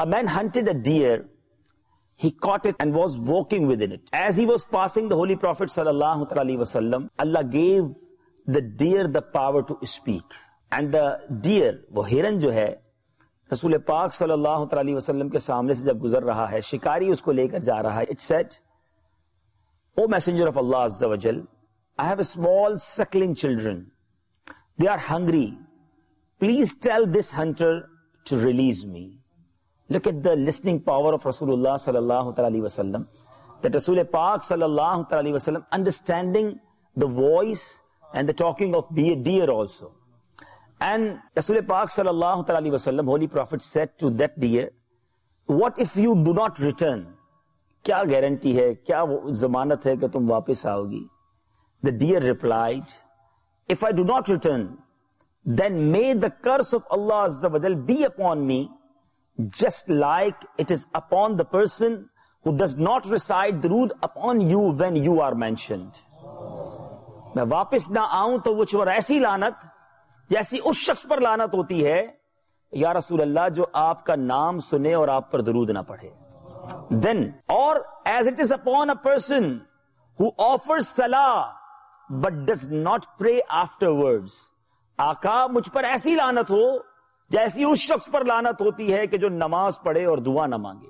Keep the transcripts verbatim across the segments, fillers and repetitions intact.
A man hunted a deer. He caught it and was walking within it. As he was passing the Holy Prophet sallallahu alaihi wasallam, Allah gave the deer the power to speak. And the deer, वो हिरन जो है, रसूल पाक सल्लल्लाहु अलैहि वसल्लम के सामने से जब गुजर रहा है, शिकारी उसको लेकर जा रहा है. It said, O Messenger of Allah Azza wa Jal, I have a small suckling children. They are hungry. Please tell this hunter to release me. Look at the listening power of Rasulullah sallallahu alaihi wasallam. That Rasul Pak sallallahu alaihi wasallam understanding the voice and the talking of deer also. And Rasul Pak sallallahu alaihi wasallam, Holy Prophet said to that deer, what if you do not return? क्या guarantee है, क्या जमानत है कि तुम वापस आओगी? The deer replied, if I do not return, then may the curse of Allah Azza wa Jal be upon me, just like it is upon the person who does not recite durood upon you when you are mentioned. मैं वापस ना आऊं तो वो चोर ऐसी लानत जैसी उस शख्स पर लानत होती है, या रसूल अल्लाह, जो आपका नाम सुने और आप पर दुरूद ना पढ़े. Then, or as it is upon a person who offers salah but does not pray afterwards. आका मुझ पर ऐसी लानत हो जैसी उस शख्स पर लानत होती है कि जो नमाज पढ़े और दुआ न मांगे.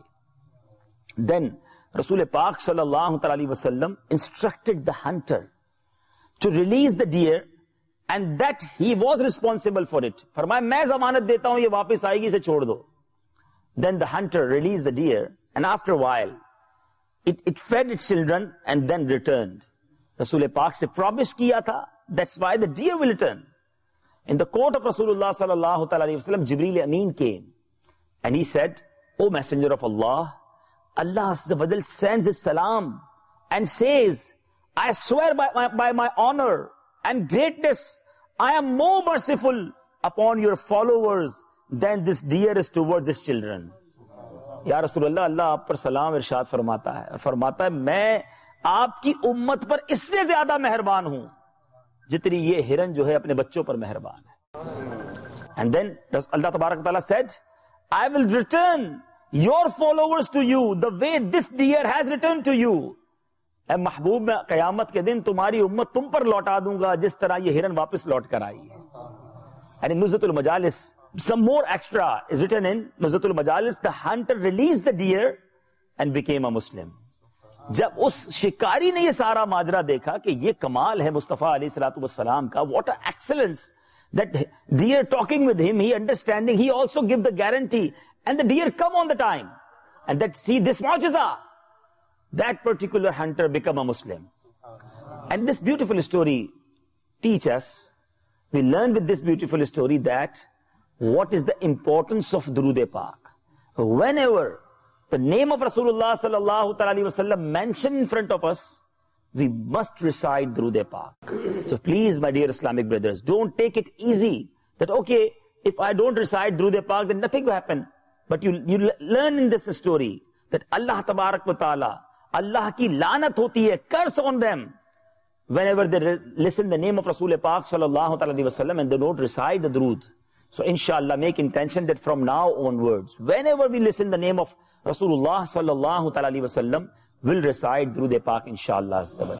Then Rasul Pak sallallahu alaihi wasallam instructed the hunter to release the deer and that he was responsible for it. फरमाया मैं जमानत देता हूं ये वापस आएगी, इसे छोड़ दो. Then the hunter released the deer and after a while it, it fed its children and then returned. Rasul Pak se promise kiya tha, that's why the deer will return. In the court of Rasulullah sallallahu alaihi wasallam, Jibreel Amin came and he said, O Messenger of Allah, Allah Azza wa Jal sends his salam and says, I swear by my, by my honor and greatness, I am more merciful upon your followers than this deer is towards its children. Ya Rasulullah, Allah आप पर सलाम इरशाद फरमाता है, फरमाता है मैं आपकी उम्मत पर इससे ज्यादा मेहरबान हूं जितनी ये हिरन जो है अपने बच्चों पर मेहरबान है. And then Allah Tabarak Ta'ala said, I will return your followers to you the way this deer has returned to you. ऐ महबूब, मैं कयामत के दिन तुम्हारी उम्मत तुम पर लौटा दूंगा जिस तरह ये हिरन वापस लौट कर आई है. And in Nuzhatul Majalis, some more extra is written in Nuzhatul Majalis, the hunter released the deer and became a Muslim. जब उस शिकारी ने ये सारा माजरा देखा कि ये कमाल है मुस्तफा अलैहिस्सलातु वस्सलाम का, what an excellence, that deer talking with him, he understanding, he also give the guarantee, and the deer come on the time, and that see this mu'jiza, that particular hunter become a Muslim. And this beautiful story teach us, we learn with this beautiful story that what is the importance of Durood-e-Pak. Whenever the name of Rasulullah sallallahu alaihi wasallam mentioned in front of us, we must recite Durood-e-Pak. So please, my dear Islamic brothers, don't take it easy that okay, if I don't recite Durood-e-Pak, then nothing will happen. But you you learn in this story that Allah Tabarak wa Ta'ala, Allah ki lanat hoti hai, curse on them whenever they listen the name of Rasul Pak sallallahu alaihi wasallam and they don't recite the Durood. So inshallah, make intention that from now onwards, whenever we listen the name of Rasulullah sallallahu alaihi wasallam, will recite Durood-e-Pak inshallah.